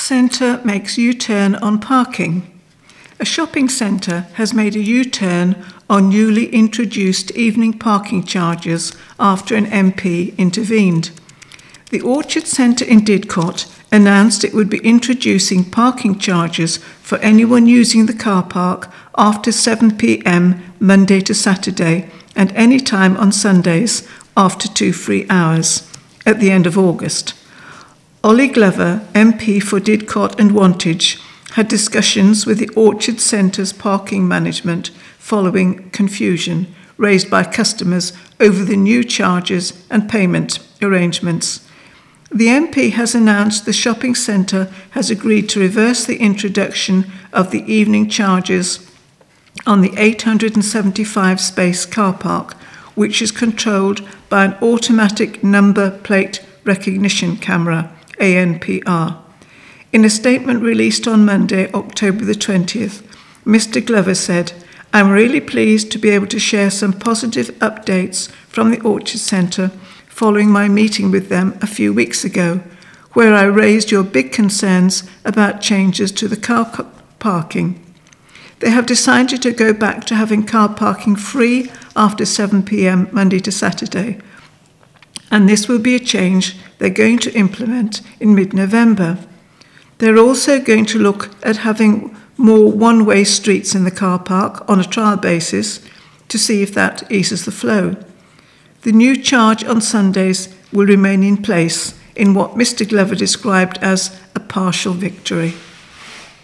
Centre makes U-turn on parking. A shopping centre has made a U-turn on newly introduced evening parking charges after an MP intervened. The Orchard Centre in Didcot announced it would be introducing parking charges for anyone using the car park after 7 p.m. Monday to Saturday and any time on Sundays after 2 free hours at the end of August. Ollie Glover, MP for Didcot and Wantage, had discussions with the Orchard Centre's parking management following confusion raised by customers over the new charges and payment arrangements. The MP has announced the shopping centre has agreed to reverse the introduction of the evening charges on the 875-space car park, which is controlled by an automatic number plate recognition camera, ANPR. In a statement released on Monday, October the 20th, Mr. Glover said, "I'm really pleased to be able to share some positive updates from the Orchard Centre following my meeting with them a few weeks ago, where I raised your big concerns about changes to the car parking. They have decided to go back to having car parking free after 7 p.m. Monday to Saturday, and this will be a change they're going to implement in mid-November. They're also going to look at having more one-way streets in the car park on a trial basis to see if that eases the flow. The new charge on Sundays will remain in place in what Mr. Glover described as a partial victory."